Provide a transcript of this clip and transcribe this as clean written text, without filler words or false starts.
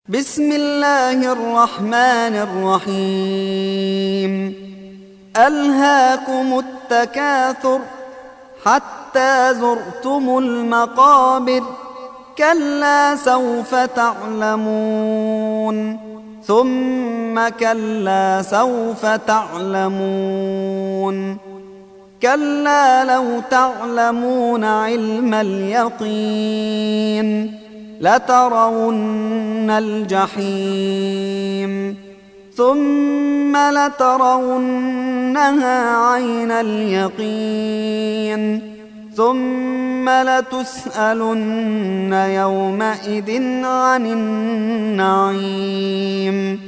بسم الله الرحمن الرحيم. ألهاكم التكاثر حتى زرتم المقابر، كلا سوف تعلمون ثم كلا سوف تعلمون، كلا لو تعلمون علم اليقين لترون الجحيم ثم لترونها عين اليقين ثم لتسألن يومئذ عن النعيم.